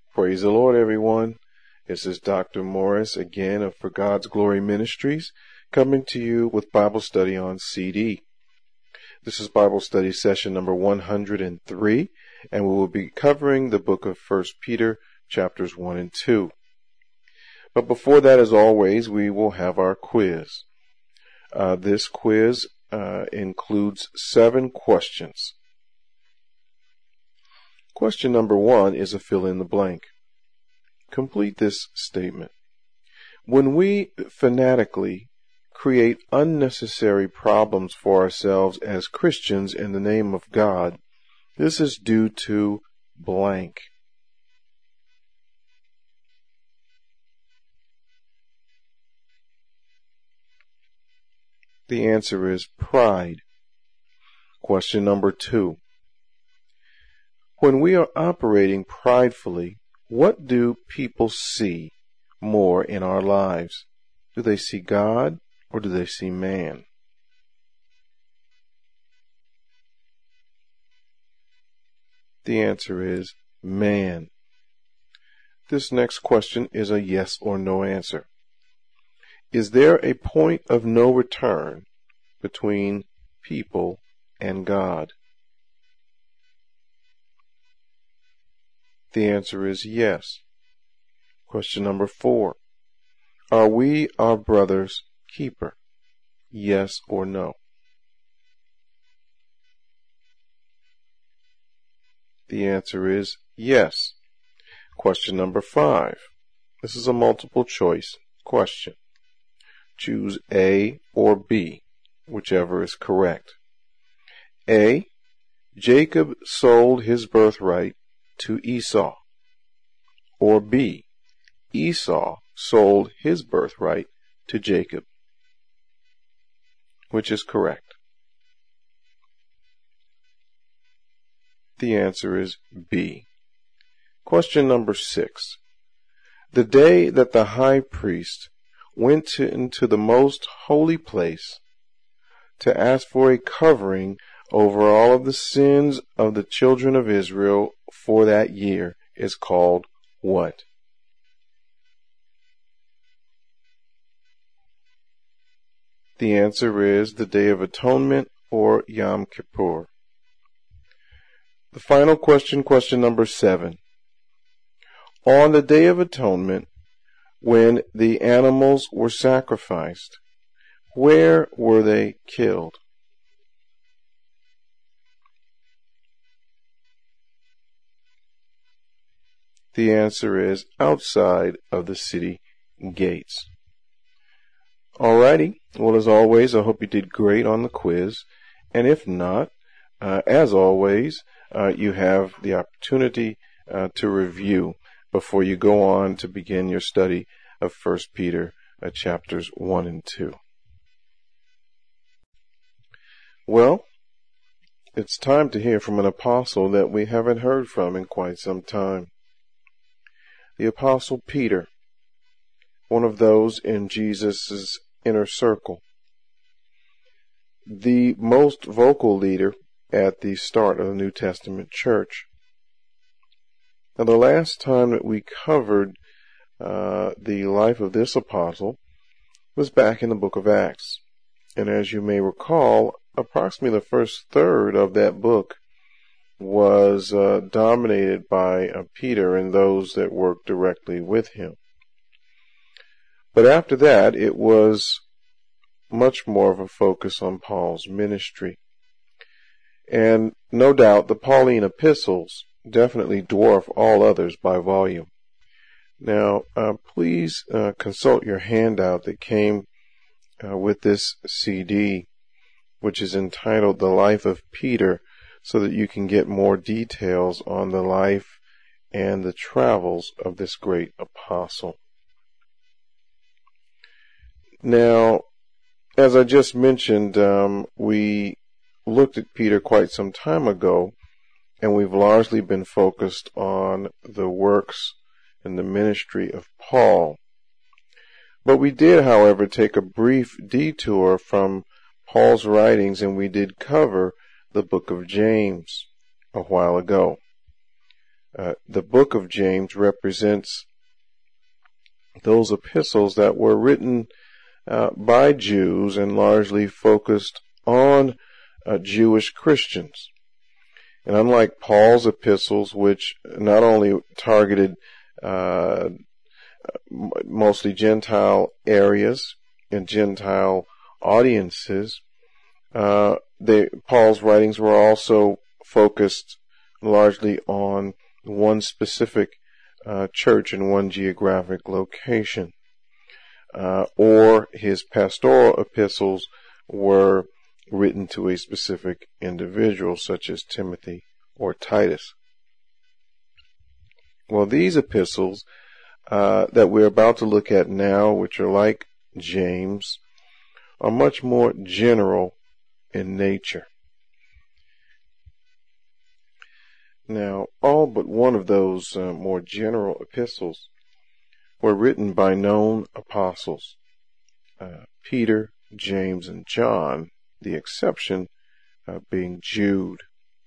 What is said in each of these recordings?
Praise the Lord, everyone. This is Dr. Morris again of For God's Glory Ministries, coming to you with Bible study on CD. This is Bible study session number 103, and we will be covering the book of 1 Peter, chapters 1 and 2. But before that, as always, we will have our quiz. This quiz includes 7 questions. Question number 1 is a fill in the blank. Complete this statement. When we fanatically create unnecessary problems for ourselves as Christians in the name of God, this is due to blank. The answer is pride. Question number 2. When we are operating pridefully, what do people see more in our lives? Do they see God or do they see man? The answer is man. This next question is a yes or no answer. Is there a point of no return between people and God? The answer is yes. Question number 4. Are we our brother's keeper? Yes or no? The answer is yes. Question number 5. This is a multiple choice question. Choose A or B, whichever is correct. A. Jacob sold his birthright to Esau. Or B. Esau sold his birthright to Jacob. Which is correct? The answer is B. Question number 6. The day that the high priest went into the most holy place to ask for a covering over all of the sins of the children of Israel for that year is called what? The answer is the Day of Atonement, or Yom Kippur. The final question, question number 7. On the Day of Atonement, when the animals were sacrificed, where were they killed? The answer is outside of the city gates. Alrighty. Well, as always, I hope you did great on the quiz. And if not, as always, you have the opportunity to review before you go on to begin your study of 1 Peter chapters 1 and 2. Well, it's time to hear from an apostle that we haven't heard from in quite some time. The Apostle Peter, one of those in Jesus' inner circle, the most vocal leader at the start of the New Testament church. Now, the last time that we covered the life of this apostle was back in the book of Acts. And as you may recall, approximately the first third of that book was dominated by Peter and those that worked directly with him. But after that, it was much more of a focus on Paul's ministry. And no doubt the Pauline epistles definitely dwarf all others by volume. Now, please consult your handout that came with this CD, which is entitled The Life of Peter, so that you can get more details on the life and the travels of this great apostle. Now, as I just mentioned, we looked at Peter quite some time ago, and we've largely been focused on the works and the ministry of Paul. But we did, however, take a brief detour from Paul's writings, and we did cover the book of James a while ago. The book of James represents those epistles that were written by Jews and largely focused on Jewish Christians. And unlike Paul's epistles, which not only targeted mostly Gentile areas and Gentile audiences, Paul's writings were also focused largely on one specific church in one geographic location. Or his pastoral epistles were written to a specific individual, such as Timothy or Titus. Well, these epistles that we're about to look at now, which are like James, are much more general in nature. Now, all but one of those more general epistles were written by known apostles, Peter, James, and John, the exception being Jude.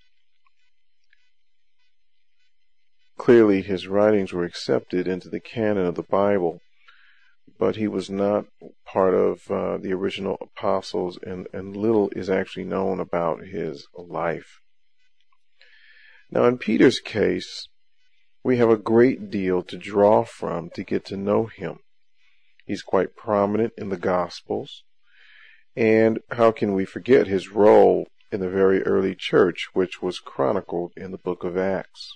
Clearly, his writings were accepted into the canon of the Bible, but he was not part of the original apostles, and little is actually known about his life. Now, in Peter's case, we have a great deal to draw from to get to know him. He's quite prominent in the Gospels, and how can we forget his role in the very early church, which was chronicled in the book of Acts.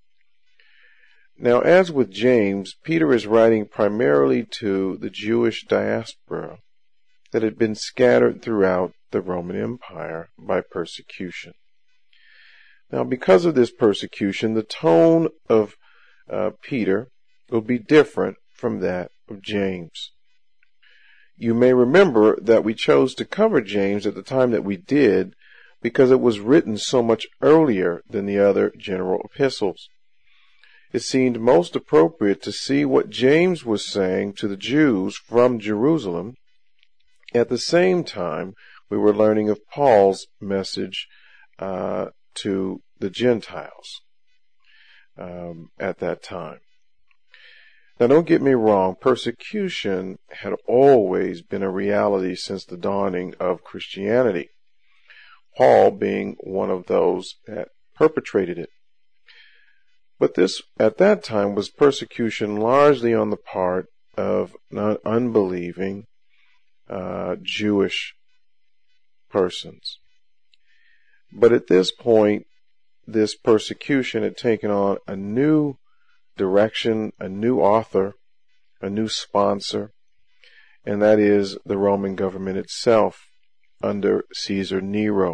Now, as with James, Peter is writing primarily to the Jewish diaspora that had been scattered throughout the Roman Empire by persecution. Now, because of this persecution, the tone of Peter will be different from that of James. You may remember that we chose to cover James at the time that we did because it was written so much earlier than the other general epistles. It seemed most appropriate to see what James was saying to the Jews from Jerusalem at the same time we were learning of Paul's message to the Gentiles at that time. Now, don't get me wrong, persecution had always been a reality since the dawning of Christianity, Paul being one of those that perpetrated it. But this, at that time, was persecution largely on the part of unbelieving Jewish persons. But at this point, this persecution had taken on a new direction, a new author, a new sponsor, and that is the Roman government itself under Caesar Nero.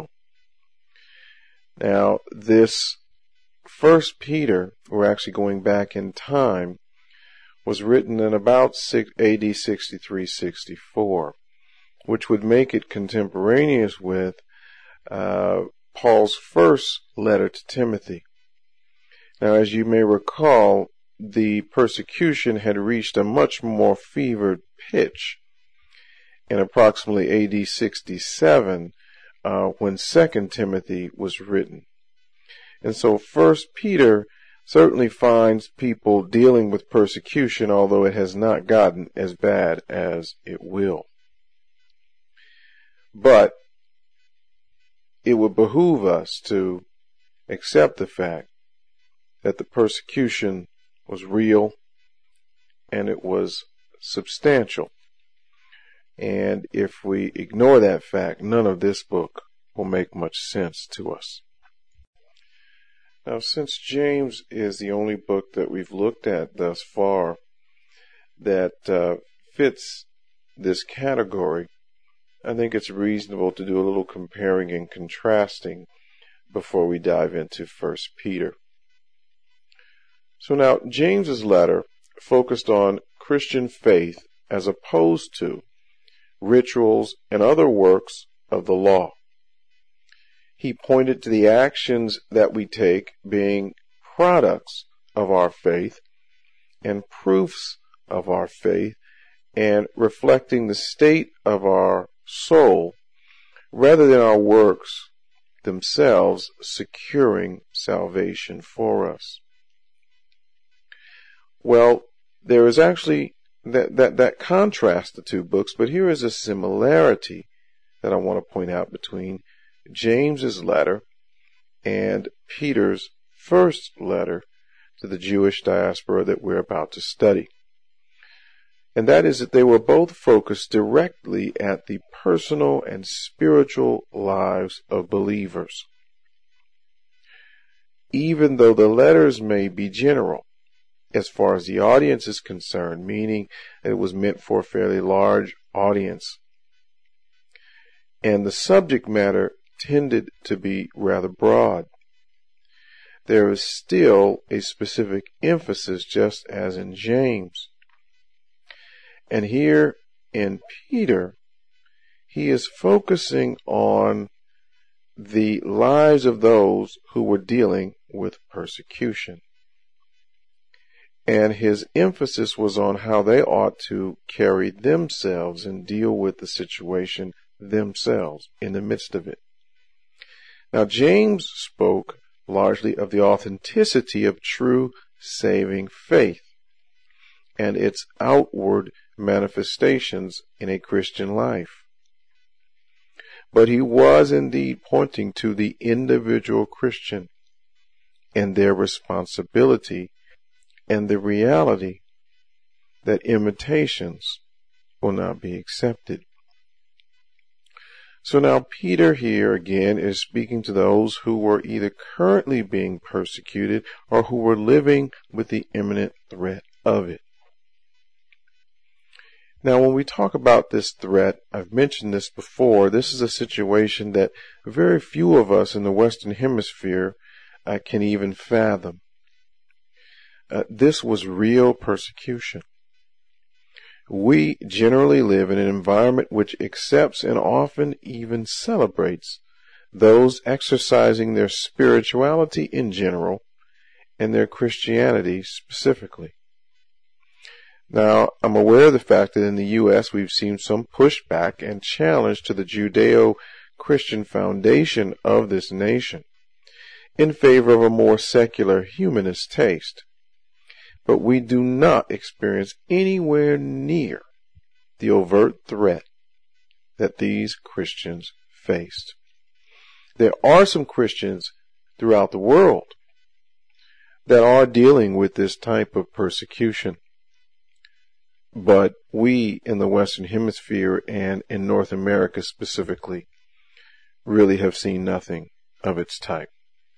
Now, this First Peter, we're actually going back in time, was written in about AD 63-64, which would make it contemporaneous with Paul's first letter to Timothy. Now, as you may recall, the persecution had reached a much more fevered pitch in approximately AD 67 when 2 Timothy was written. And so 1 Peter certainly finds people dealing with persecution, although it has not gotten as bad as it will. But it would behoove us to accept the fact that the persecution was real and it was substantial. And if we ignore that fact, none of this book will make much sense to us. Now, since James is the only book that we've looked at thus far that fits this category, I think it's reasonable to do a little comparing and contrasting before we dive into 1 Peter. So now, James's letter focused on Christian faith as opposed to rituals and other works of the law. He pointed to the actions that we take being products of our faith and proofs of our faith and reflecting the state of our soul rather than our works themselves securing salvation for us. Well, there is actually that contrasts the two books, but here is a similarity that I want to point out between James's letter and Peter's first letter to the Jewish diaspora that we're about to study. And that is that they were both focused directly at the personal and spiritual lives of believers. Even though the letters may be general, as far as the audience is concerned, meaning it was meant for a fairly large audience, and the subject matter tended to be rather broad, there is still a specific emphasis, just as in James. And here in Peter, he is focusing on the lives of those who were dealing with persecution. And his emphasis was on how they ought to carry themselves and deal with the situation themselves in the midst of it. Now, James spoke largely of the authenticity of true saving faith and its outward manifestations in a Christian life. But he was indeed pointing to the individual Christian and their responsibility and the reality that imitations will not be accepted. So now Peter here again is speaking to those who were either currently being persecuted or who were living with the imminent threat of it. Now, when we talk about this threat, I've mentioned this before, this is a situation that very few of us in the Western Hemisphere can even fathom. This was real persecution. We generally live in an environment which accepts and often even celebrates those exercising their spirituality in general and their Christianity specifically. Now, I'm aware of the fact that in the U.S. we've seen some pushback and challenge to the Judeo-Christian foundation of this nation in favor of a more secular humanist taste. But we do not experience anywhere near the overt threat that these Christians faced. There are some Christians throughout the world that are dealing with this type of persecution. But we in the Western Hemisphere and in North America specifically really have seen nothing of its type.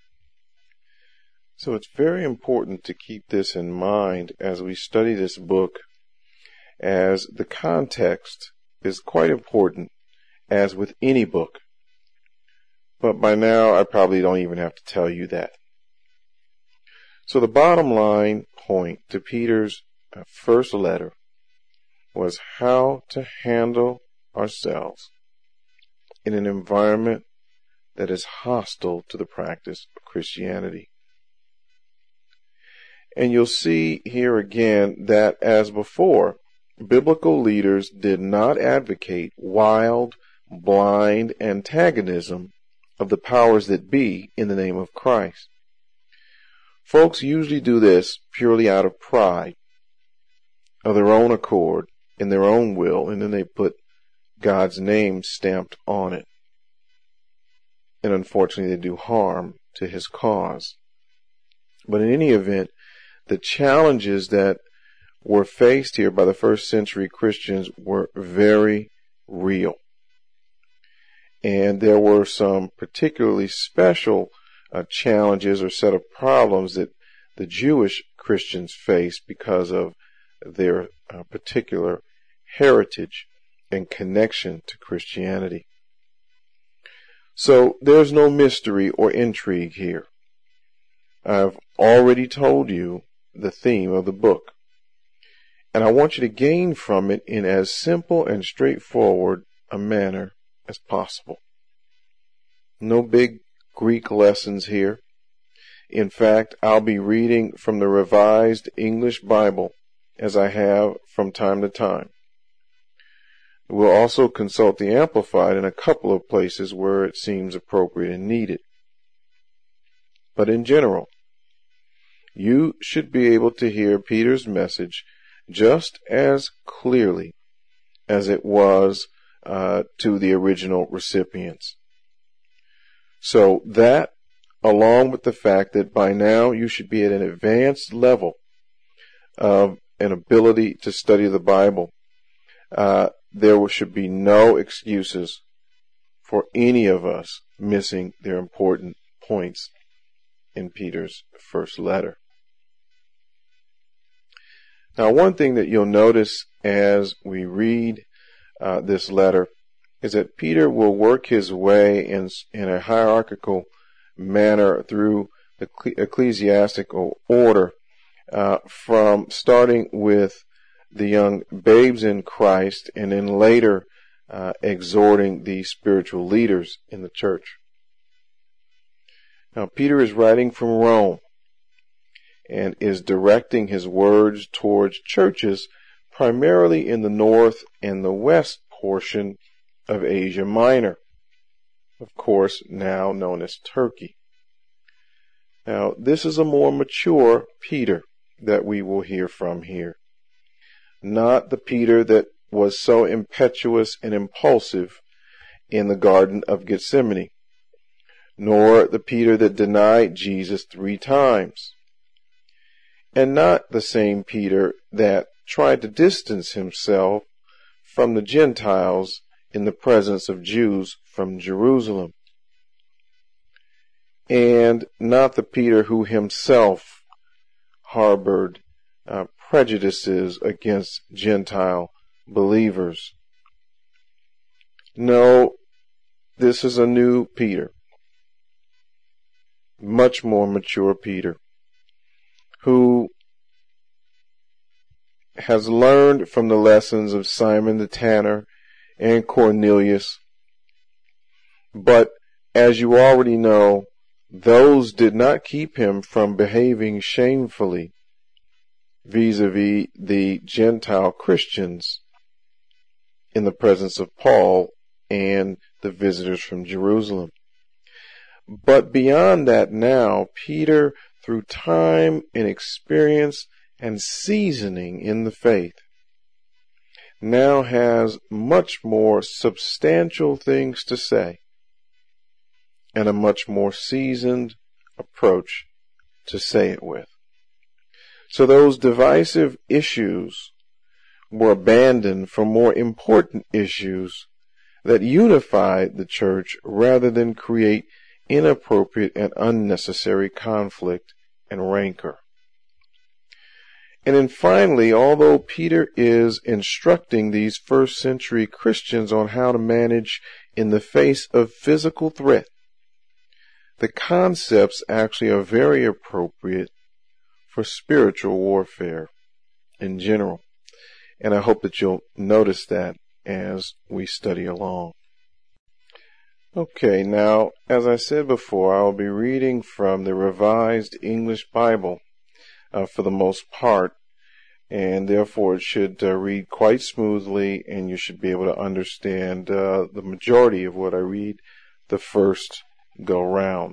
So it's very important to keep this in mind as we study this book, as the context is quite important, as with any book. But by now, I probably don't even have to tell you that. So the bottom line point to Peter's first letter was how to handle ourselves in an environment that is hostile to the practice of Christianity. And you'll see here again that, as before, biblical leaders did not advocate wild, blind antagonism of the powers that be in the name of Christ. Folks usually do this purely out of pride, of their own accord, in their own will, and then they put God's name stamped on it. And unfortunately, they do harm to his cause. But in any event, the challenges that were faced here by the first century Christians were very real. And there were some particularly special challenges or set of problems that the Jewish Christians faced because of their particular heritage and connection to Christianity. So there's no mystery or intrigue here. I've already told you the theme of the book, and I want you to gain from it in as simple and straightforward a manner as possible. No big Greek lessons here. In fact, I'll be reading from the Revised English Bible as I have from time to time. We'll also consult the Amplified in a couple of places where it seems appropriate and needed. But in general, you should be able to hear Peter's message just as clearly as it was to the original recipients. So that, along with the fact that by now you should be at an advanced level of an ability to study the Bible, there should be no excuses for any of us missing their important points in Peter's first letter. Now, one thing that you'll notice as we read this letter is that Peter will work his way in a hierarchical manner through the ecclesiastical order, from starting with the young babes in Christ and then later exhorting the spiritual leaders in the church. Now, Peter is writing from Rome and is directing his words towards churches primarily in the north and the west portion of Asia Minor, of course, now known as Turkey. Now, this is a more mature Peter that we will hear from here. Not the Peter that was so impetuous and impulsive in the Garden of Gethsemane, nor the Peter that denied Jesus 3 times, and not the same Peter that tried to distance himself from the Gentiles in the presence of Jews from Jerusalem, and not the Peter who himself harbored prejudices against Gentile believers. No, this is a new Peter, much more mature Peter, who has learned from the lessons of Simon the Tanner and Cornelius. But as you already know, those did not keep him from behaving shamefully vis-a-vis the Gentile Christians in the presence of Paul and the visitors from Jerusalem. But beyond that now, Peter, through time and experience and seasoning in the faith, now has much more substantial things to say and a much more seasoned approach to say it with. So those divisive issues were abandoned for more important issues that unified the church rather than create inappropriate and unnecessary conflict and rancor. And then finally, although Peter is instructing these first century Christians on how to manage in the face of physical threat, the concepts actually are very appropriate for spiritual warfare in general. And I hope that you'll notice that as we study along. Okay, now, as I said before, I'll be reading from the Revised English Bible for the most part, and therefore it should read quite smoothly, and you should be able to understand the majority of what I read the first go round.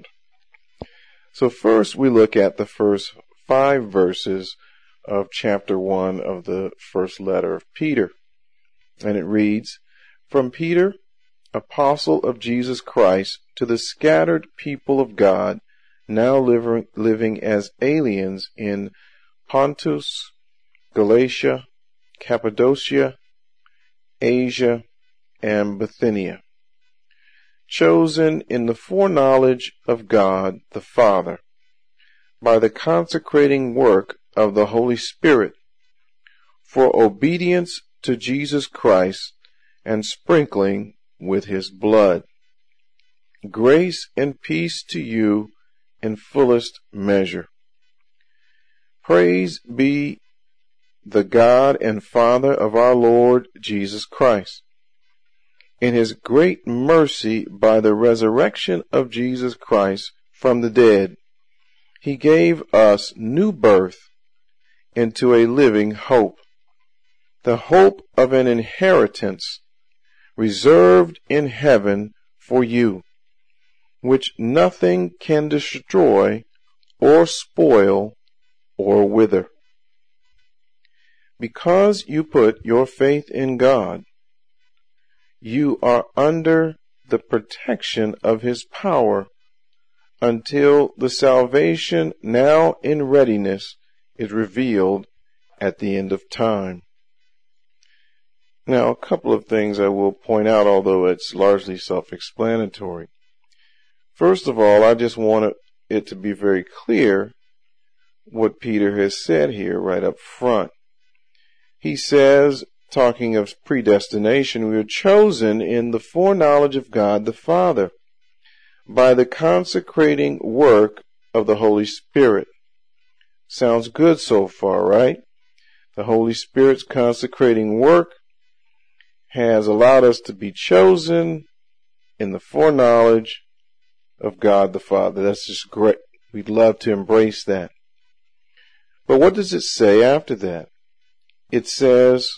So first we look at the first 5 verses of chapter 1 of the first letter of Peter, and it reads, "From Peter, apostle of Jesus Christ, to the scattered people of God, now living as aliens in Pontus, Galatia, Cappadocia, Asia, and Bithynia, chosen in the foreknowledge of God the Father, by the consecrating work of the Holy Spirit, for obedience to Jesus Christ and sprinkling with his blood. Grace and peace to you in fullest measure. Praise be the God and Father of our Lord Jesus Christ. In his great mercy, by the resurrection of Jesus Christ from the dead, he gave us new birth into a living hope, the hope of an inheritance reserved in heaven for you, which nothing can destroy or spoil or wither. Because you put your faith in God, you are under the protection of His power until the salvation now in readiness is revealed at the end of time. Now, a couple of things I will point out, although it's largely self-explanatory. First of all, I just want it to be very clear what Peter has said here right up front. He says, talking of predestination, we are chosen in the foreknowledge of God the Father by the consecrating work of the Holy Spirit. Sounds good so far, right? The Holy Spirit's consecrating work has allowed us to be chosen in the foreknowledge of God the Father. That's just great. We'd love to embrace that. But what does it say after that? It says,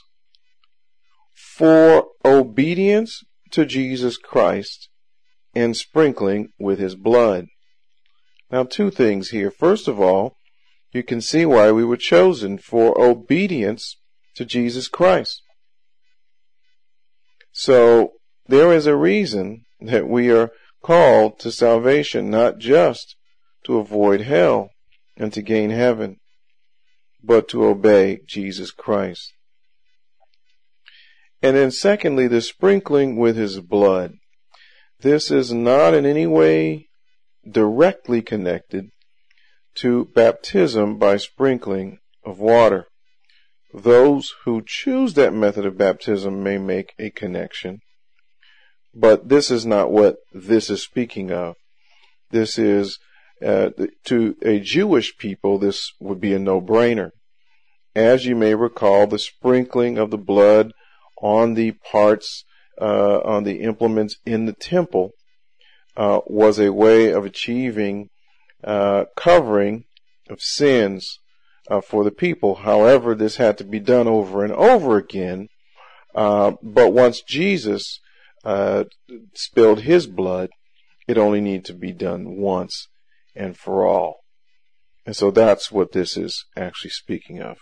for obedience to Jesus Christ and sprinkling with His blood. Now, two things here. First of all, you can see why we were chosen, for obedience to Jesus Christ. So, there is a reason that we are called to salvation, not just to avoid hell and to gain heaven, but to obey Jesus Christ. And then secondly, the sprinkling with His blood. This is not in any way directly connected to baptism by sprinkling of water. Those who choose that method of baptism may make a connection, but this is not what this is speaking of. This is, to a Jewish people, this would be a no-brainer. As you may recall, the sprinkling of the blood on the parts, on the implements in the temple, was a way of achieving covering of sins for the people. However, this had to be done over and over again. But once Jesus spilled His blood, it only needed to be done once and for all. And so that's what this is actually speaking of.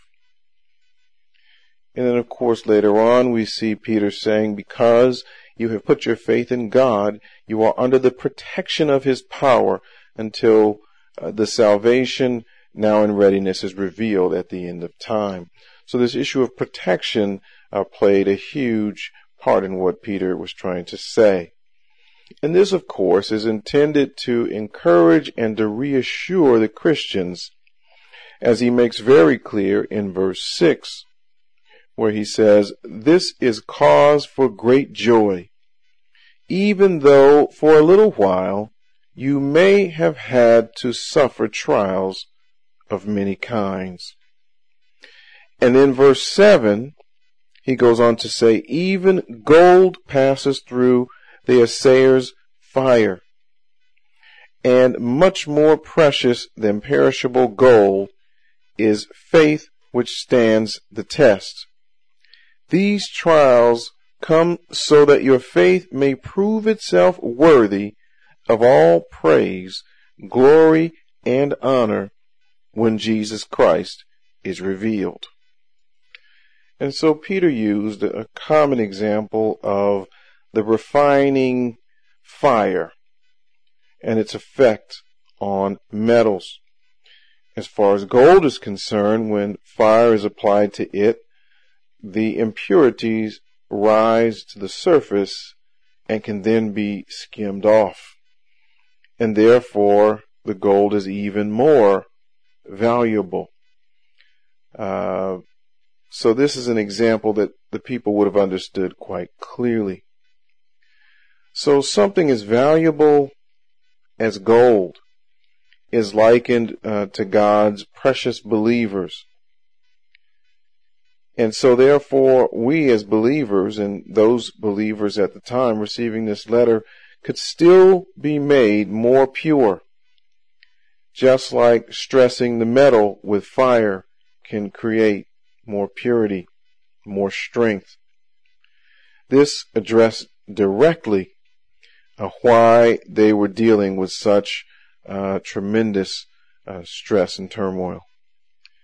And then, of course, later on we see Peter saying, because you have put your faith in God, you are under the protection of His power until the salvation now in readiness is revealed at the end of time. So this issue of protection played a huge part in what Peter was trying to say. And this, of course, is intended to encourage and to reassure the Christians, as he makes very clear in verse 6, where he says, this is cause for great joy, even though for a little while you may have had to suffer trials of many kinds. And in verse 7, he goes on to say, even gold passes through the assayer's fire, and much more precious than perishable gold is faith which stands the test. These trials come so that your faith may prove itself worthy of all praise, glory, and honor when Jesus Christ is revealed. And so Peter used a common example of the refining fire and its effect on metals. As far as gold is concerned, when fire is applied to it, the impurities rise to the surface and can then be skimmed off. And therefore, the gold is even more valuable. So this is an example that the people would have understood quite clearly. So something as valuable as gold is likened to God's precious believers. And so therefore, we as believers, and those believers at the time receiving this letter, could still be made more pure. Just like stressing the metal with fire can create more purity, more strength. This addressed directly why they were dealing with such tremendous stress and turmoil.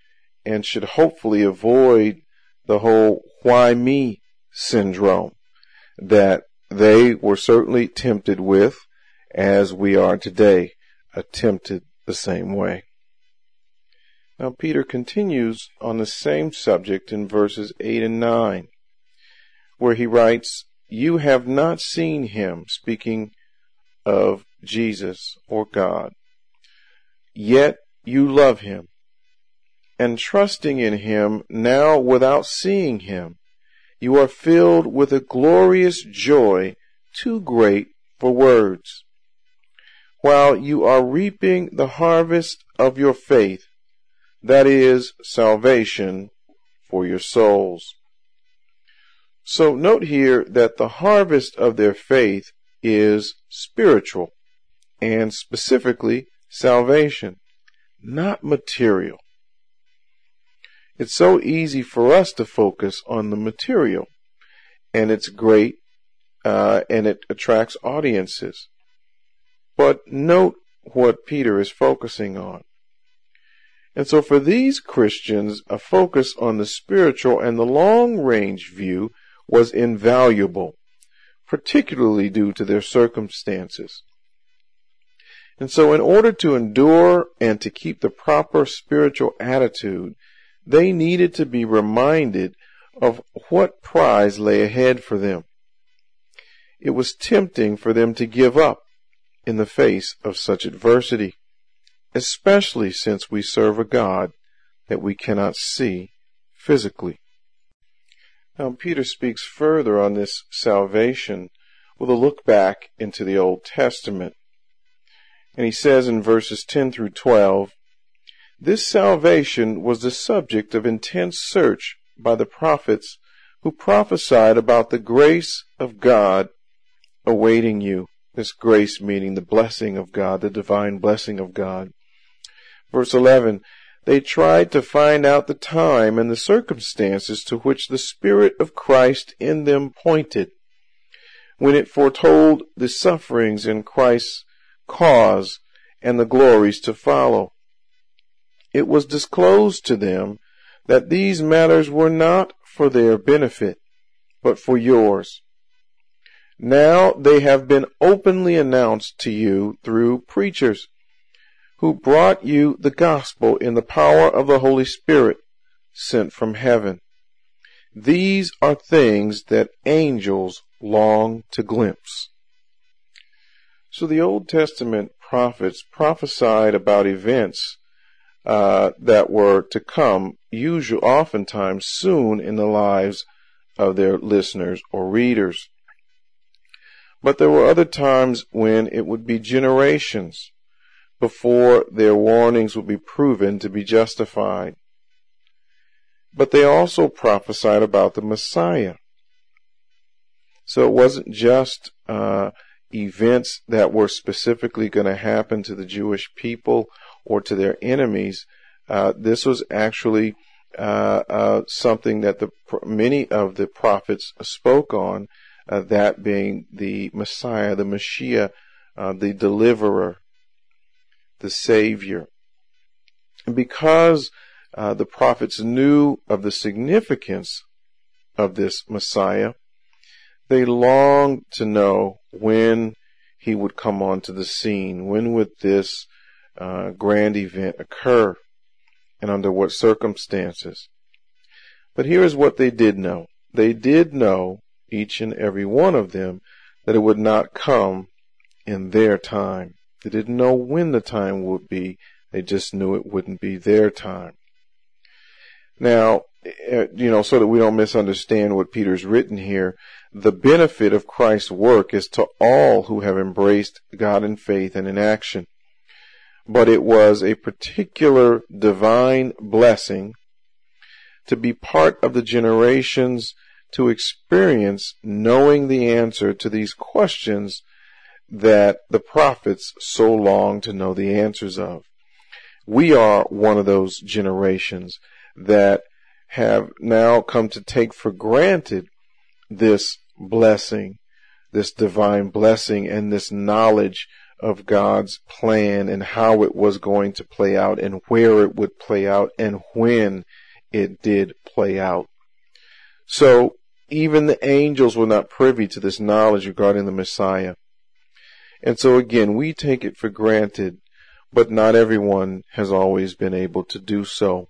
and should hopefully avoid the whole why me syndrome that they were certainly tempted with, as we are today, tempted the same way. Now Peter continues on the same subject in verses 8 and 9, where he writes, "You have not seen him," speaking of Jesus or God, "yet you love him, and trusting in him now without seeing him, you are filled with a glorious joy too great for words, while you are reaping the harvest of your faith, that is, salvation for your souls." So note here that the harvest of their faith is spiritual, and specifically salvation, not material. It's so easy for us to focus on the material, and it's great, and it attracts audiences. But note what Peter is focusing on. And so for these Christians, a focus on the spiritual and the long-range view was invaluable, particularly due to their circumstances. And so in order to endure and to keep the proper spiritual attitude, they needed to be reminded of what prize lay ahead for them. It was tempting for them to give up in the face of such adversity, especially since we serve a God that we cannot see physically. Now, Peter speaks further on this salvation with a look back into the Old Testament. And he says in verses 10 through 12, "This salvation was the subject of intense search by the prophets who prophesied about the grace of God awaiting you." This grace meaning the blessing of God, the divine blessing of God. Verse 11, "They tried to find out the time and the circumstances to which the Spirit of Christ in them pointed, when it foretold the sufferings in Christ's cause and the glories to follow. It was disclosed to them that these matters were not for their benefit, but for yours. Now they have been openly announced to you through preachers, who brought you the gospel in the power of the Holy Spirit sent from heaven. These are things that angels long to glimpse." So the Old Testament prophets prophesied about events that were to come, oftentimes soon in the lives of their listeners or readers. But there were other times when it would be generations before their warnings would be proven to be justified. But they also prophesied about the Messiah. So it wasn't just events that were specifically going to happen to the Jewish people or to their enemies. This was actually something that many of the prophets spoke on, that being the Messiah, the Mashiach, the deliverer, the Savior. And because the prophets knew of the significance of this Messiah, they longed to know when he would come onto the scene. When would this grand event occur, and under what circumstances? But here is what they did know. They did know, each and every one of them, that it would not come in their time. They didn't know when the time would be. They just knew it wouldn't be their time. Now, so that we don't misunderstand what Peter's written here, the benefit of Christ's work is to all who have embraced God in faith and in action. But it was a particular divine blessing to be part of the generations to experience knowing the answer to these questions that the prophets so long to know the answers of. We are one of those generations that have now come to take for granted this blessing, this divine blessing, and this knowledge of God's plan and how it was going to play out and where it would play out and when it did play out. So even the angels were not privy to this knowledge regarding the Messiah. And so again, we take it for granted, but not everyone has always been able to do so.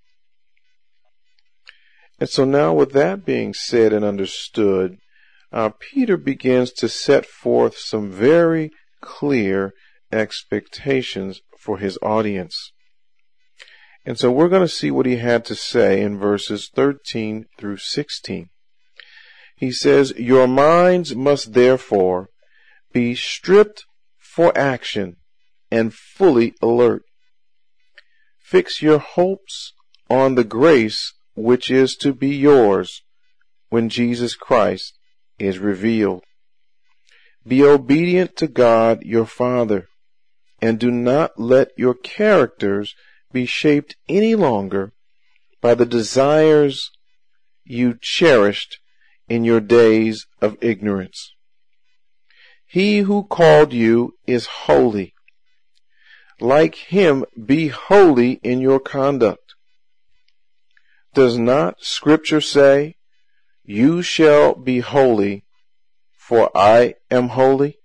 And so now with that being said and understood, Peter begins to set forth some very clear expectations for his audience. And so we're going to see what he had to say in verses 13 through 16. He says, "Your minds must therefore be stripped for action and fully alert. Fix your hopes on the grace which is to be yours when Jesus Christ is revealed. Be obedient to God your Father, and do not let your characters be shaped any longer by the desires you cherished in your days of ignorance. He who called you is holy. Like him, be holy in your conduct. Does not Scripture say, 'You shall be holy, for I am holy'?"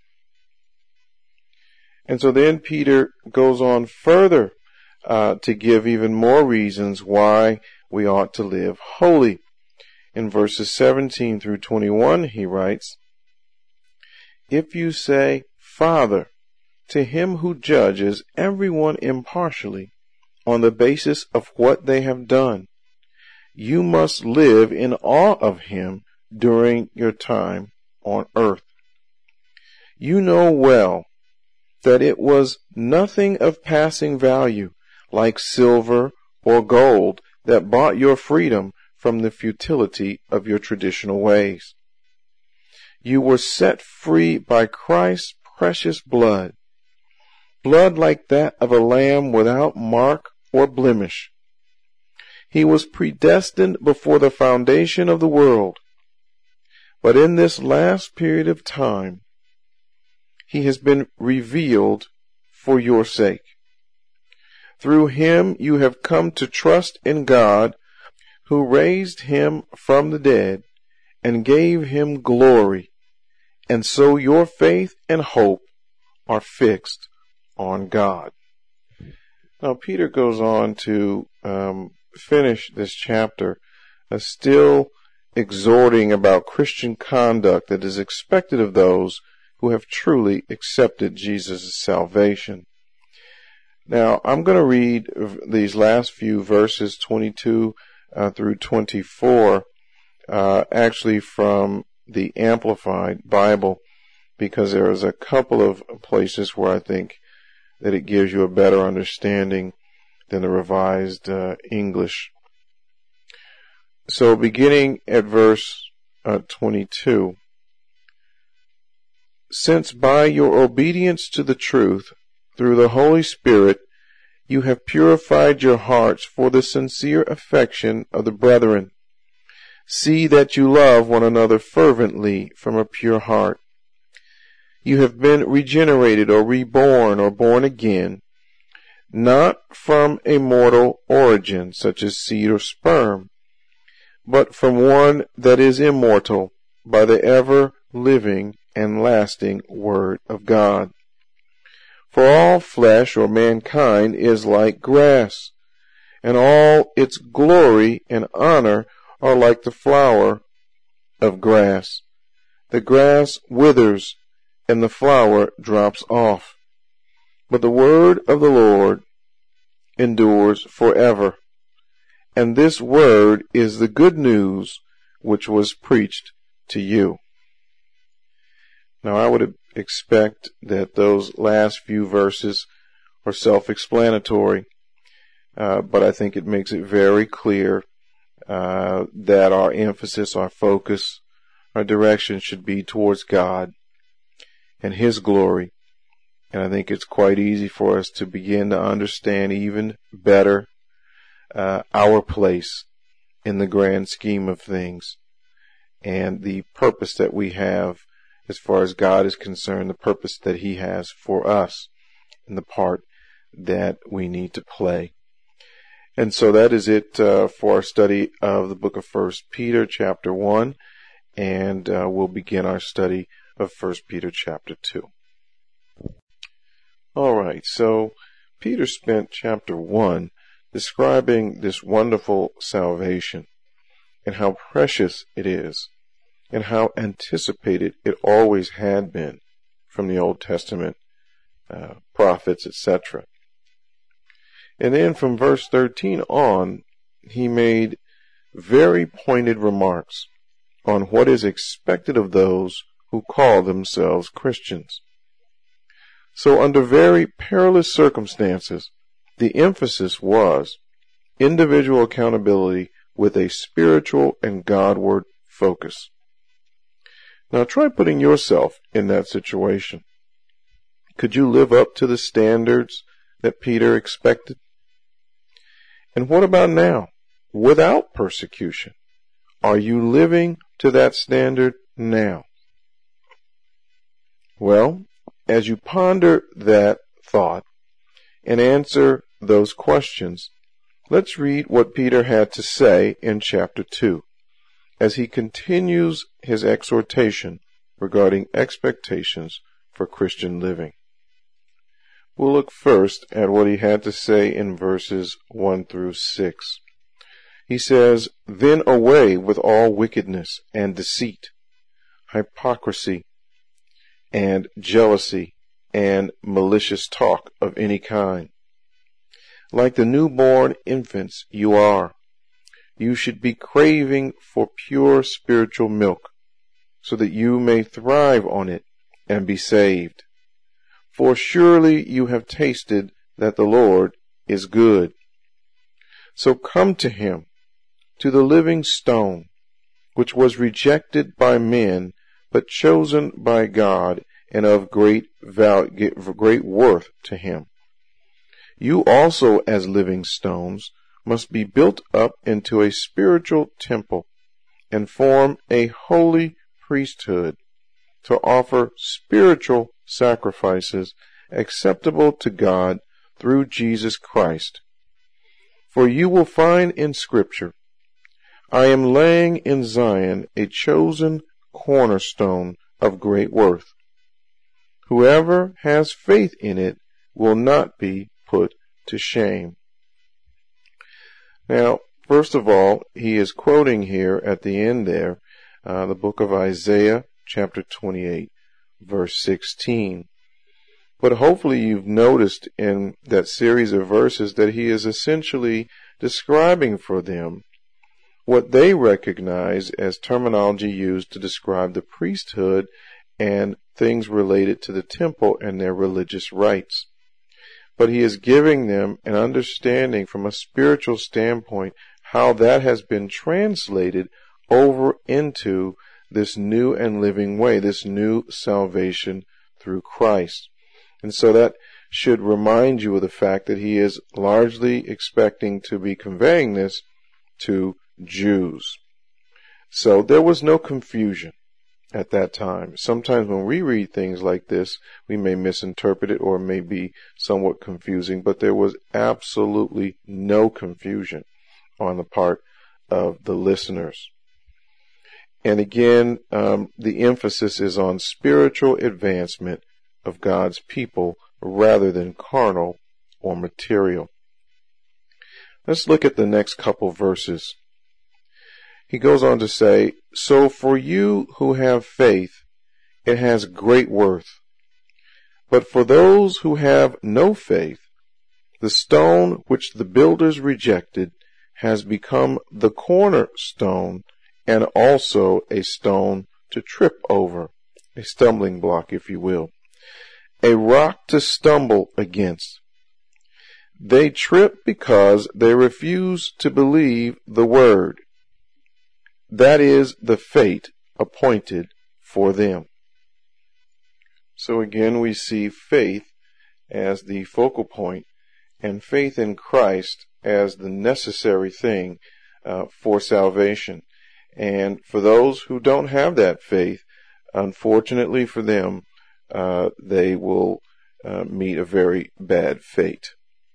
And so then Peter goes on further to give even more reasons why we ought to live holy. In verses 17 through 21, he writes, "If you say, 'Father,' to him who judges everyone impartially on the basis of what they have done, you must live in awe of him during your time on earth. You know well that it was nothing of passing value, like silver or gold, that bought your freedom from the futility of your traditional ways. You were set free by Christ's precious blood, blood like that of a lamb without mark or blemish. He was predestined before the foundation of the world, but in this last period of time, he has been revealed for your sake. Through him you have come to trust in God, who raised him from the dead and gave him glory, and so your faith and hope are fixed on God." Now Peter goes on to finish this chapter, still exhorting about Christian conduct that is expected of those who have truly accepted Jesus' salvation. Now, I'm going to read these last few verses, 22 through 24, actually from the Amplified Bible, because there is a couple of places where I think that it gives you a better understanding than the Revised English. So beginning at verse 22, "Since by your obedience to the truth, through the Holy Spirit, you have purified your hearts for the sincere affection of the brethren, see that you love one another fervently from a pure heart. You have been regenerated or reborn or born again, not from a mortal origin, such as seed or sperm, but from one that is immortal, by the ever-living and lasting Word of God. For all flesh or mankind is like grass, and all its glory and honor are like the flower of grass. The grass withers, and the flower drops off, but the word of the Lord endures forever. And this word is the good news which was preached to you." Now I would expect that those last few verses are self-explanatory, but I think it makes it very clear that our emphasis, our focus, our direction should be towards God and His glory. And I think it's quite easy for us to begin to understand even better our place in the grand scheme of things and the purpose that we have as far as God is concerned, the purpose that he has for us and the part that we need to play. And so that is it for our study of the book of 1 Peter chapter 1, and we'll begin our study of 1 Peter chapter 2. All right, so Peter spent chapter 1 describing this wonderful salvation and how precious it is and how anticipated it always had been from the Old Testament prophets, etc. And then from verse 13 on, he made very pointed remarks on what is expected of those who call themselves Christians. So under very perilous circumstances, the emphasis was individual accountability with a spiritual and Godward focus. Now try putting yourself in that situation. Could you live up to the standards that Peter expected? And what about now, without persecution? Are you living to that standard now? Well, as you ponder that thought and answer those questions, let's read what Peter had to say in chapter 2 as he continues his exhortation regarding expectations for Christian living. We'll look first at what he had to say in verses 1 through 6. He says, "Then away with all wickedness and deceit, hypocrisy, and jealousy, and malicious talk of any kind. Like the newborn infants you are, you should be craving for pure spiritual milk, so that you may thrive on it and be saved. For surely you have tasted that the Lord is good. So come to him, to the living stone, which was rejected by men, but chosen by God and of great worth to him. You also, as living stones, must be built up into a spiritual temple and form a holy priesthood to offer spiritual sacrifices acceptable to God through Jesus Christ. For you will find in Scripture, I am laying in Zion a chosen cornerstone of great worth. Whoever has faith in it will not be put to shame." Now, first of all, he is quoting here at the end there, the book of Isaiah, chapter 28, verse 16. But hopefully you've noticed in that series of verses that he is essentially describing for them what they recognize as terminology used to describe the priesthood and things related to the temple and their religious rites. But he is giving them an understanding from a spiritual standpoint how that has been translated over into this new and living way, this new salvation through Christ. And so that should remind you of the fact that he is largely expecting to be conveying this to Jews. So there was no confusion at that time. Sometimes when we read things like this, we may misinterpret it or it may be somewhat confusing, but there was absolutely no confusion on the part of the listeners. And again, the emphasis is on spiritual advancement of God's people rather than carnal or material. Let's look at the next couple verses. He goes on to say, "So for you who have faith, it has great worth. But for those who have no faith, the stone which the builders rejected has become the cornerstone and also a stone to trip over," a stumbling block, if you will, "a rock to stumble against. They trip because they refuse to believe the word. That is the fate appointed for them." So again, we see faith as the focal point and faith in Christ as the necessary thing for salvation. And for those who don't have that faith, unfortunately for them, they will meet a very bad fate.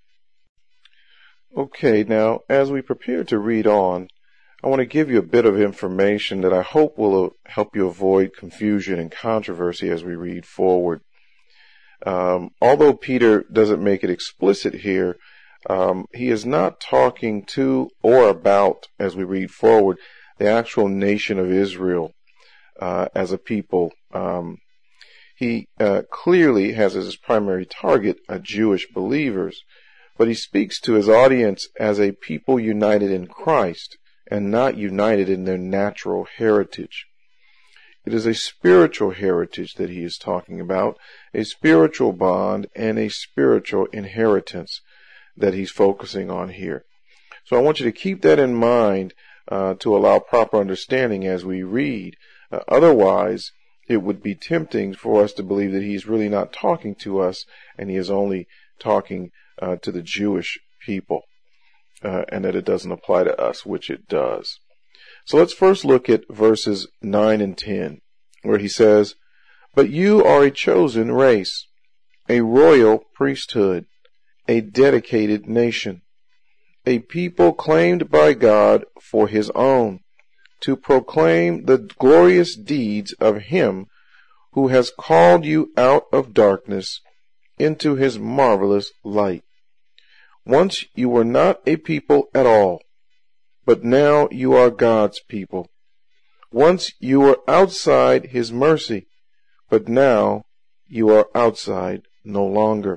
Okay, now as we prepare to read on, I want to give you a bit of information that I hope will help you avoid confusion and controversy as we read forward. Although Peter doesn't make it explicit here, he is not talking to or about, as we read forward, the actual nation of Israel as a people. He clearly has as his primary target Jewish believers, but he speaks to his audience as a people united in Christ and not united in their natural heritage. It is a spiritual heritage that he is talking about, a spiritual bond and a spiritual inheritance that he's focusing on here. So I want you to keep that in mind to allow proper understanding as we read. Otherwise, it would be tempting for us to believe that he's really not talking to us and he is only talking to the Jewish people, and that it doesn't apply to us, which it does. So let's first look at verses 9 and 10, where he says, "But you are a chosen race, a royal priesthood, a dedicated nation, a people claimed by God for his own, to proclaim the glorious deeds of him who has called you out of darkness into his marvelous light. Once you were not a people at all, but now you are God's people. Once you were outside his mercy, but now you are outside no longer."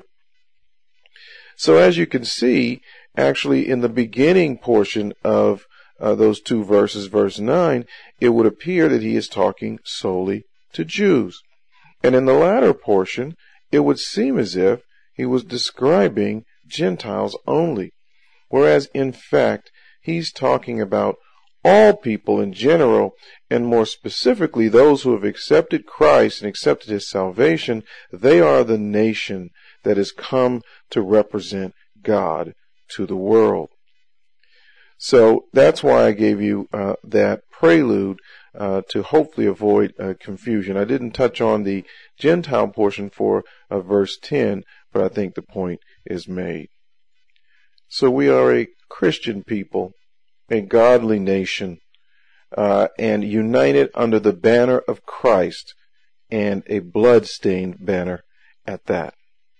So as you can see, actually in the beginning portion of those two verses, verse 9, it would appear that he is talking solely to Jews. And in the latter portion, it would seem as if he was describing Gentiles only, whereas in fact, he's talking about all people in general, and more specifically those who have accepted Christ and accepted his salvation. They are the nation that has come to represent God to the world. So that's why I gave you that prelude to hopefully avoid confusion. I didn't touch on the Gentile portion for verse 10, but I think the point is made. So we are a Christian people, a godly nation, and united under the banner of Christ, and a blood-stained banner at that.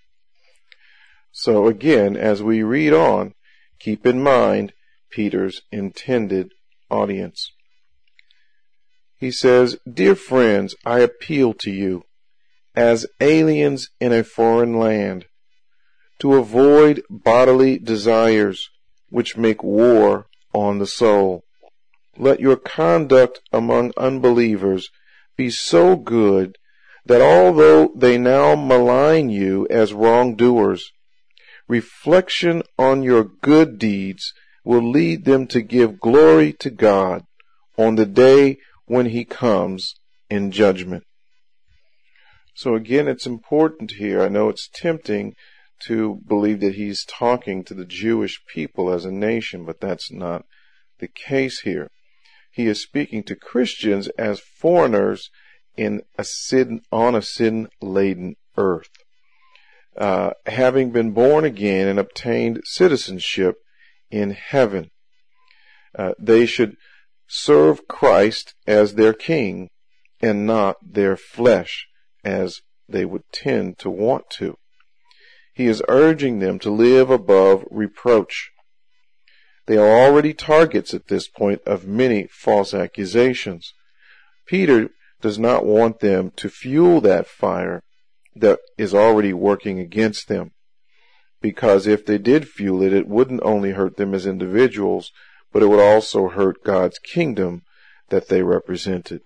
So again, as we read on, keep in mind Peter's intended audience. He says, "Dear friends, I appeal to you, as aliens in a foreign land, to avoid bodily desires which make war on the soul. Let your conduct among unbelievers be so good that although they now malign you as wrongdoers, reflection on your good deeds will lead them to give glory to God on the day when he comes in judgment." So again, it's important here. I know it's tempting to believe that he's talking to the Jewish people as a nation, but that's not the case here. He is speaking to Christians as foreigners on a sin-laden earth. Having been born again and obtained citizenship in heaven, they should serve Christ as their king and not their flesh as they would tend to want to. He is urging them to live above reproach. They are already targets at this point of many false accusations. Peter does not want them to fuel that fire that is already working against them, because if they did fuel it, it wouldn't only hurt them as individuals, but it would also hurt God's kingdom that they represented.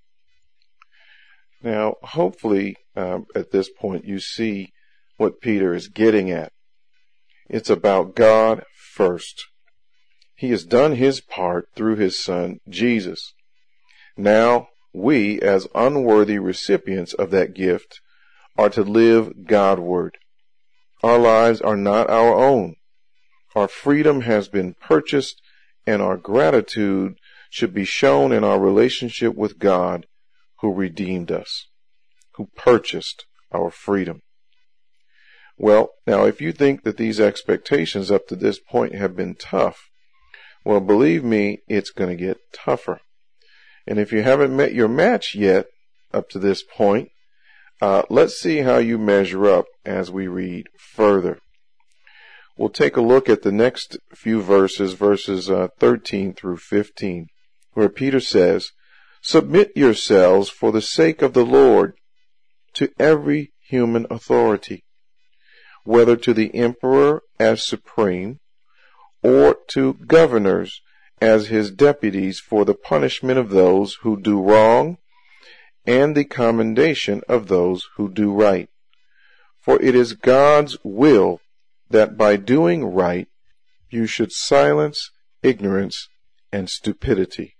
Now, hopefully, at this point, you see what Peter is getting at. It's about God first. He has done his part through his Son, Jesus. Now, we, as unworthy recipients of that gift, are to live Godward. Our lives are not our own. Our freedom has been purchased, and our gratitude should be shown in our relationship with God, who redeemed us, who purchased our freedom. Well, now if you think that these expectations up to this point have been tough, well, believe me, it's going to get tougher. And if you haven't met your match yet up to this point, let's see how you measure up as we read further. We'll take a look at the next few verses 13 through 15, where Peter says, "Submit yourselves for the sake of the Lord to every human authority, whether to the emperor as supreme, or to governors as his deputies for the punishment of those who do wrong and the commendation of those who do right. For it is God's will that by doing right you should silence ignorance and stupidity."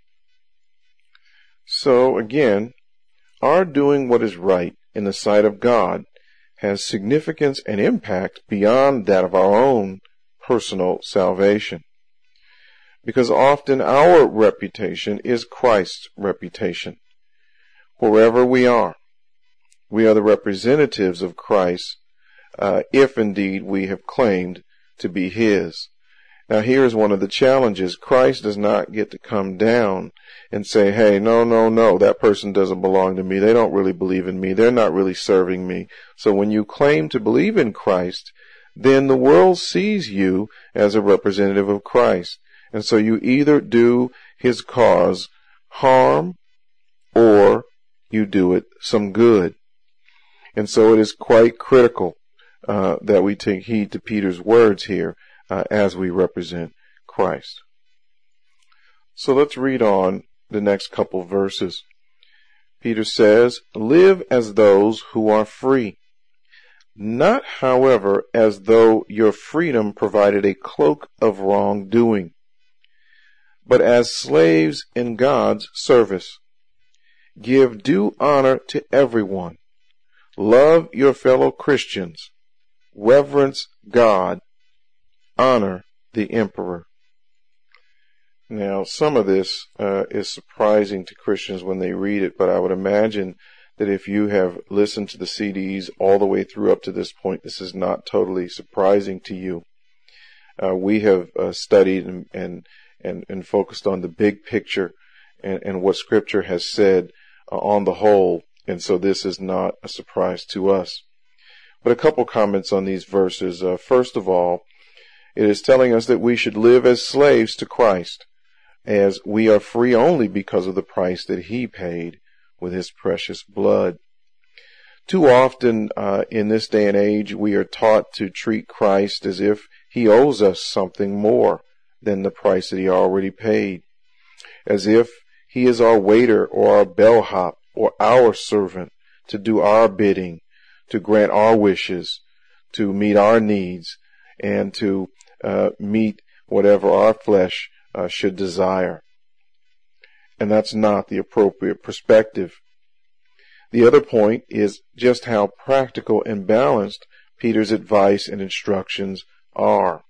So again, our doing what is right in the sight of God has significance and impact beyond that of our own personal salvation. Because often our reputation is Christ's reputation. Wherever we are the representatives of Christ, if indeed we have claimed to be His. Now here's one of the challenges. Christ does not get to come down and say, hey, no, that person doesn't belong to me. They don't really believe in me. They're not really serving me. So when you claim to believe in Christ, then the world sees you as a representative of Christ. And so you either do His cause harm or you do it some good. And so it is quite critical that we take heed to Peter's words here as we represent Christ. So let's read on the next couple verses. Peter says, "Live as those who are free, not, however, as though your freedom provided a cloak of wrongdoing, but as slaves in God's service. Give due honor to everyone. Love your fellow Christians. Reverence God. Honor the emperor." Now, some of this is surprising to Christians when they read it, but I would imagine that if you have listened to the CDs all the way through up to this point, this is not totally surprising to you. We have studied and focused on the big picture and what Scripture has said on the whole, and so this is not a surprise to us. But a couple comments on these verses. First of all, it is telling us that we should live as slaves to Christ, as we are free only because of the price that He paid with His precious blood. Too often in this day and age, we are taught to treat Christ as if He owes us something more than the price that He already paid, as if He is our waiter or our bellhop or our servant to do our bidding, to grant our wishes, to meet our needs, and to meet whatever our flesh should desire. And that's not the appropriate perspective. The other point is just how practical and balanced Peter's advice and instructions are.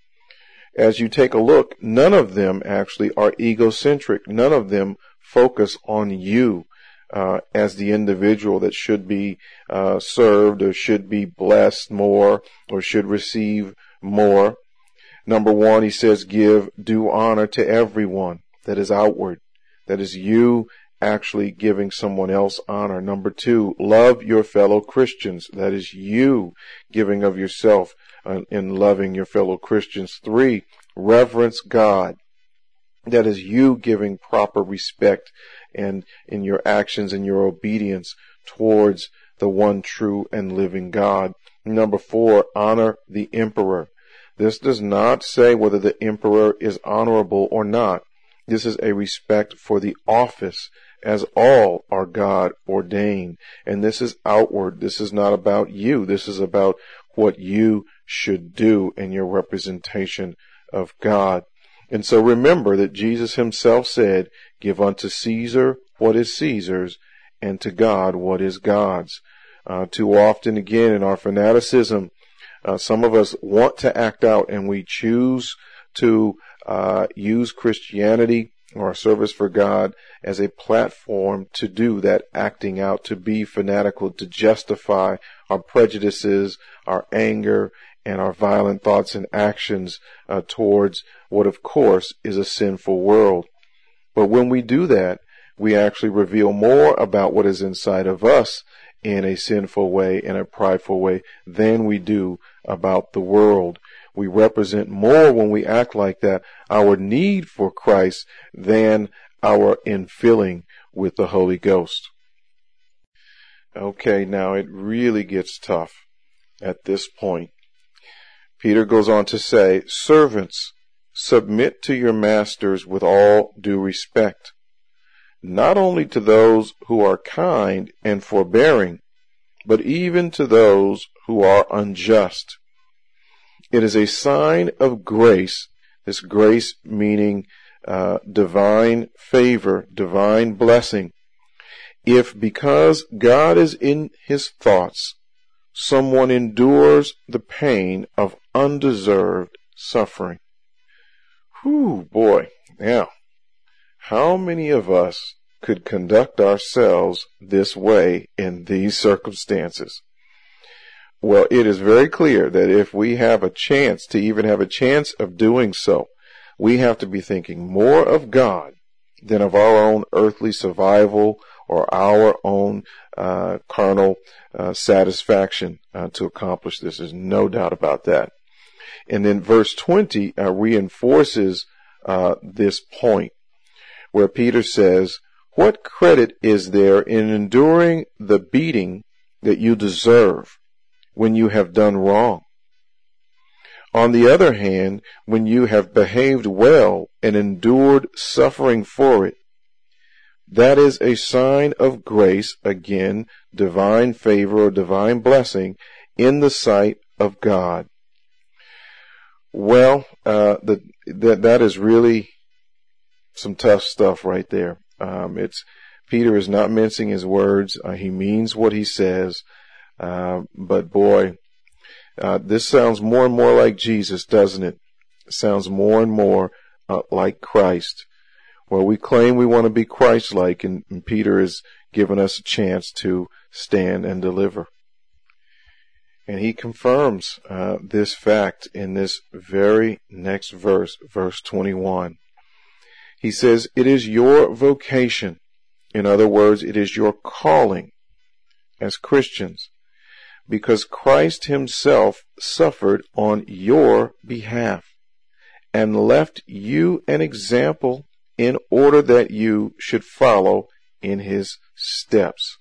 As you take a look, none of them actually are egocentric. None of them focus on you as the individual that should be served or should be blessed more or should receive more. Number one, he says, give due honor to everyone. That is outward. That is you actually giving someone else honor. Number two, love your fellow Christians. That is you giving of yourself in loving your fellow Christians. Three, reverence God. That is you giving proper respect and in your actions and your obedience towards the one true and living God. Number four, honor the emperor. This does not say whether the emperor is honorable or not. This is a respect for the office, as all are God ordained. And this is outward. This is not about you. This is about what you should do in your representation of God. And so remember that Jesus Himself said, give unto Caesar what is Caesar's, and to God what is God's. Too often, again, in our fanaticism, some of us want to act out, and we choose to use Christianity or our service for God as a platform to do that acting out, to be fanatical, to justify our prejudices, our anger, and our violent thoughts and actions towards what, of course, is a sinful world. But when we do that, we actually reveal more about what is inside of us in a sinful way, in a prideful way, than we do about the world. We represent more when we act like that, our need for Christ, than our infilling with the Holy Ghost. Okay, now it really gets tough at this point. Peter goes on to say, "Servants, submit to your masters with all due respect, not only to those who are kind and forbearing, but even to those who are unjust. It is a sign of grace," this grace meaning divine favor, divine blessing, "if because God is in his thoughts, someone endures the pain of undeserved suffering." Whew, boy. Now, how many of us could conduct ourselves this way in these circumstances? Well, it is very clear that if we have a chance to even have a chance of doing so, we have to be thinking more of God than of our own earthly survival or our own carnal satisfaction to accomplish this. There's no doubt about that. And then verse 20 reinforces this point, where Peter says, "What credit is there in enduring the beating that you deserve when you have done wrong? On the other hand, when you have behaved well and endured suffering for it, that is a sign of grace," again, divine favor or divine blessing, "in the sight of God." Well, that is really some tough stuff right there. Peter is not mincing his words. He means what he says. But boy, this sounds more and more like Jesus, doesn't it? It sounds more and more like Christ. Well, we claim we want to be Christ-like, and Peter has given us a chance to stand and deliver. And he confirms this fact in this very next verse, verse 21. He says, "It is your vocation." In other words, it is your calling as Christians, because Christ himself suffered on your behalf and left you an example in order that you should follow in his steps.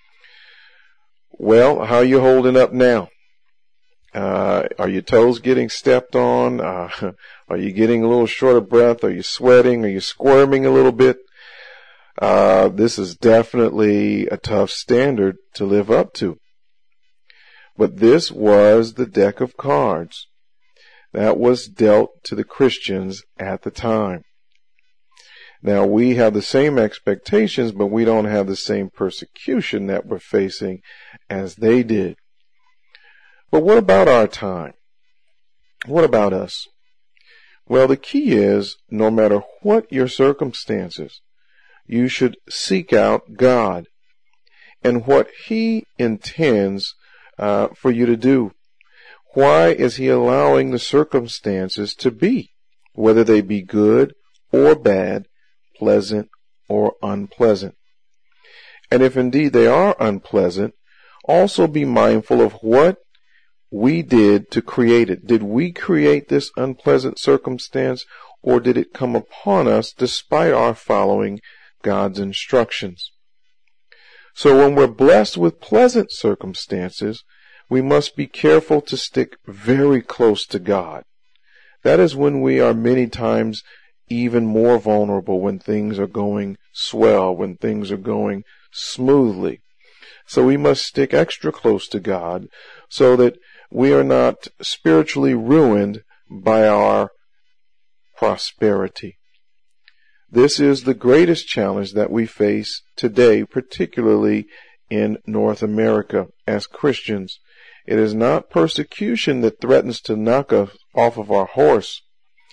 Well, how are you holding up now? Are your toes getting stepped on? Are you getting a little short of breath? Are you sweating? Are you squirming a little bit? This is definitely a tough standard to live up to. But this was the deck of cards that was dealt to the Christians at the time. Now, we have the same expectations, but we don't have the same persecution that we're facing as they did. But what about our time? What about us? Well, the key is, no matter what your circumstances, you should seek out God and what he intends for you to do. Why is he allowing the circumstances to be, whether they be good or bad, pleasant or unpleasant? And if indeed they are unpleasant, also be mindful of what we did to create it. Did we create this unpleasant circumstance, or did it come upon us despite our following God's instructions? So when we're blessed with pleasant circumstances, we must be careful to stick very close to God. That is when we are many times even more vulnerable, when things are going swell, when things are going smoothly. So we must stick extra close to God so that we are not spiritually ruined by our prosperity. This is the greatest challenge that we face today, particularly in North America as Christians. It is not persecution that threatens to knock us off of our horse.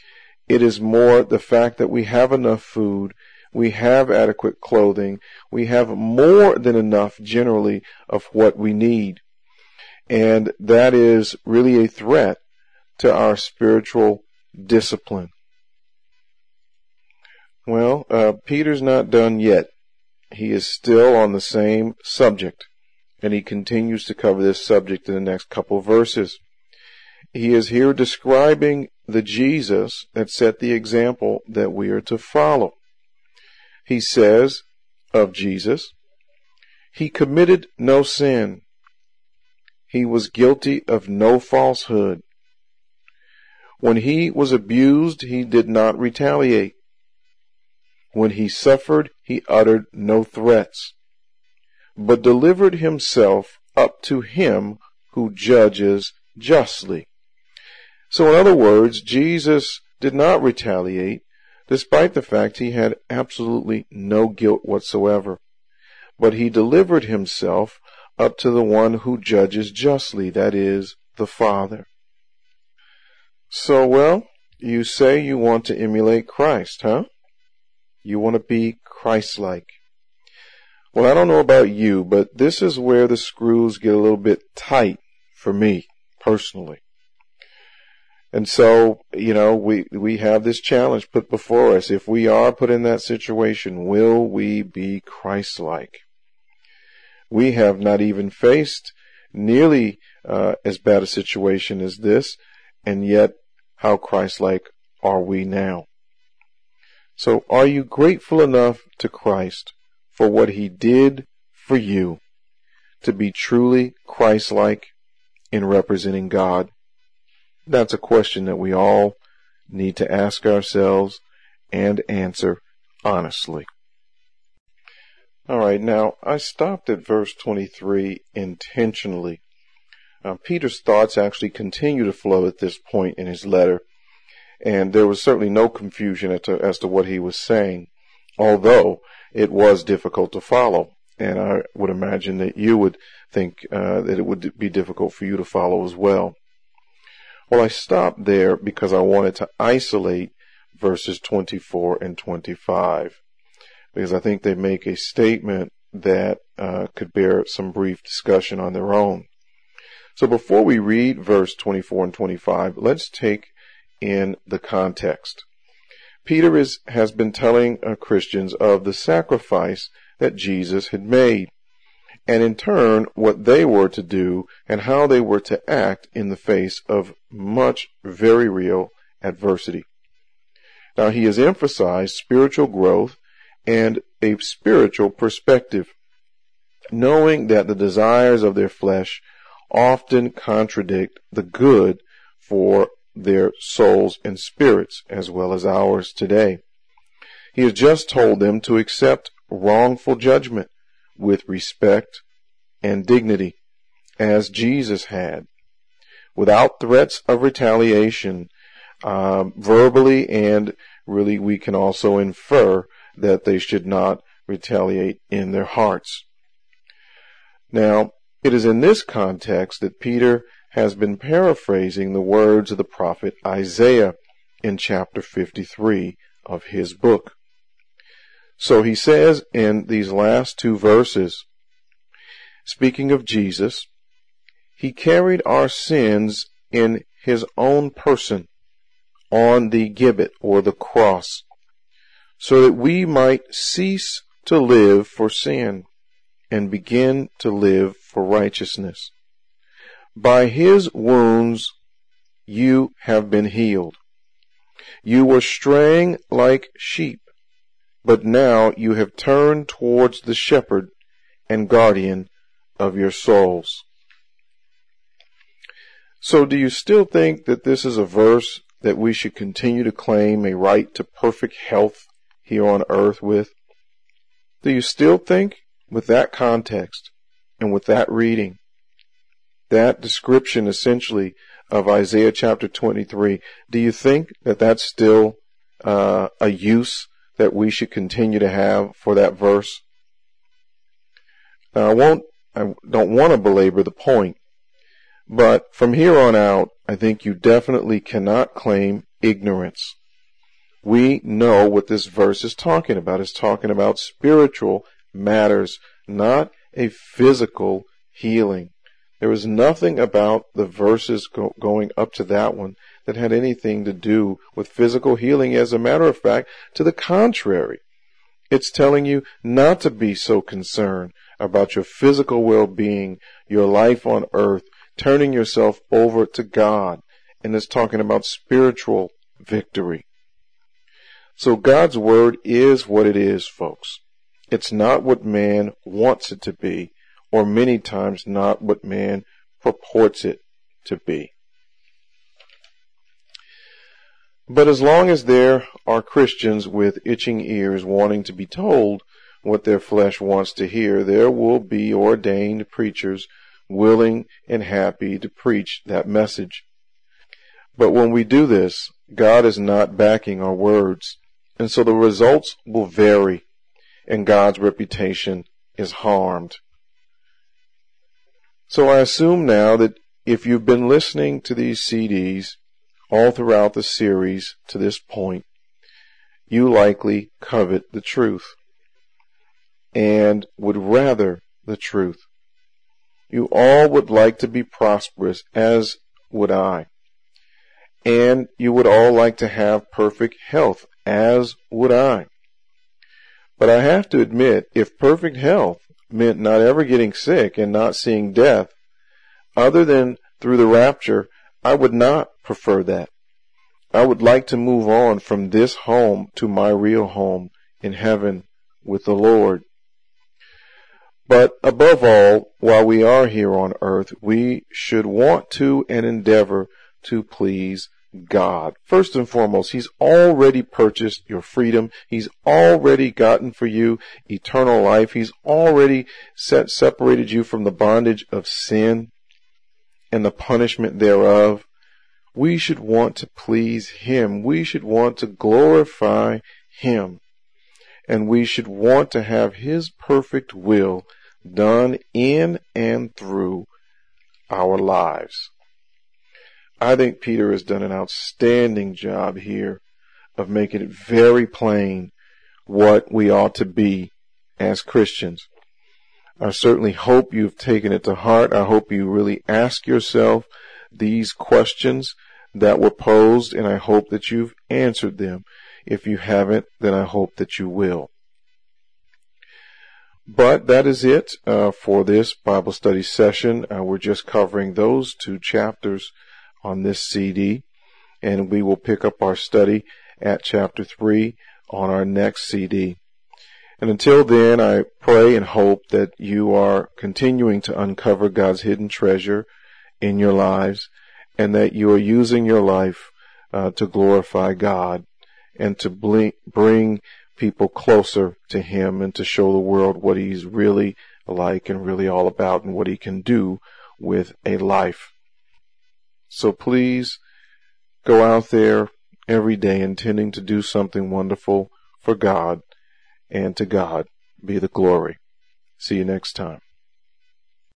It is more the fact that we have enough food, we have adequate clothing, we have more than enough generally of what we need. And that is really a threat to our spiritual discipline. Well, Peter's not done yet. He is still on the same subject, and he continues to cover this subject in the next couple of verses. He is here describing the Jesus that set the example that we are to follow. He says of Jesus, he committed no sin. He was guilty of no falsehood. When he was abused, he did not retaliate. When he suffered, he uttered no threats, but delivered himself up to him who judges justly. So in other words, Jesus did not retaliate, despite the fact he had absolutely no guilt whatsoever. But he delivered himself up to the one who judges justly, that is, the Father. So, well, you say you want to emulate Christ, huh? You want to be Christ-like. Well, I don't know about you, but this is where the screws get a little bit tight for me, personally. And so, we have this challenge put before us. If we are put in that situation, will we be Christ-like? We have not even faced nearly as bad a situation as this, and yet how Christ-like are we now? So are you grateful enough to Christ for what he did for you to be truly Christ-like in representing God? That's a question that we all need to ask ourselves and answer honestly. All right, now I stopped at verse 23 intentionally. Peter's thoughts actually continue to flow at this point in his letter, and there was certainly no confusion as to what he was saying, although it was difficult to follow. And I would imagine that you would think that it would be difficult for you to follow as well. Well, I stopped there because I wanted to isolate verses 24 and 25, because I think they make a statement that could bear some brief discussion on their own. So before we read verse 24 and 25, let's take in the context. Peter has been telling Christians of the sacrifice that Jesus had made, and in turn what they were to do and how they were to act in the face of much very real adversity. Now he has emphasized spiritual growth and a spiritual perspective, knowing that the desires of their flesh often contradict the good for their souls and spirits, as well as ours today. He has just told them to accept wrongful judgment with respect and dignity, as Jesus had, without threats of retaliation, verbally, and really we can also infer that they should not retaliate in their hearts. Now, it is in this context that Peter has been paraphrasing the words of the prophet Isaiah in chapter 53 of his book. So he says in these last two verses, speaking of Jesus, he carried our sins in his own person on the gibbet or the cross, so that we might cease to live for sin and begin to live for righteousness. By his wounds you have been healed. You were straying like sheep, but now you have turned towards the shepherd and guardian of your souls. So do you still think that this is a verse that we should continue to claim a right to perfect health here on earth with? Do you still think, with that context and with that reading, that description essentially of Isaiah chapter 23, do you think that that's still a use that we should continue to have for that verse? Now, I don't want to belabor the point, but from here on out, I think you definitely cannot claim ignorance We know what this verse is talking about. It's talking about spiritual matters, not a physical healing. There was nothing about the verses going up to that one that had anything to do with physical healing. As a matter of fact, to the contrary, it's telling you not to be so concerned about your physical well-being, your life on earth, turning yourself over to God. And it's talking about spiritual victory. So God's word is what it is, folks. It's not what man wants it to be, or many times not what man purports it to be. But as long as there are Christians with itching ears wanting to be told what their flesh wants to hear, there will be ordained preachers willing and happy to preach that message. But when we do this, God is not backing our words, and so the results will vary, and God's reputation is harmed. So I assume now that if you've been listening to these CDs all throughout the series to this point, you likely covet the truth and would rather the truth. You all would like to be prosperous, as would I. And you would all like to have perfect health, as would I. But I have to admit, if perfect health meant not ever getting sick and not seeing death, other than through the rapture, I would not prefer that. I would like to move on from this home to my real home in heaven with the Lord. But above all, while we are here on earth, we should want to and endeavor to please God. First and foremost, He's already purchased your freedom. He's already gotten for you eternal life. He's already separated you from the bondage of sin and the punishment thereof. We should want to please Him. We should want to glorify Him. And we should want to have His perfect will done in and through our lives. I think Peter has done an outstanding job here of making it very plain what we ought to be as Christians. I certainly hope you've taken it to heart. I hope you really ask yourself these questions that were posed, and I hope that you've answered them. If you haven't, then I hope that you will. But that is it for this Bible study session. We're just covering those 2 chapters on this CD, and we will pick up our study at chapter 3 on our next CD. And until then, I pray and hope that you are continuing to uncover God's hidden treasure in your lives, and that you are using your life to glorify God and to bring people closer to Him and to show the world what He's really like and really all about and what He can do with a life. So please go out there every day intending to do something wonderful for God, and to God be the glory. See you next time.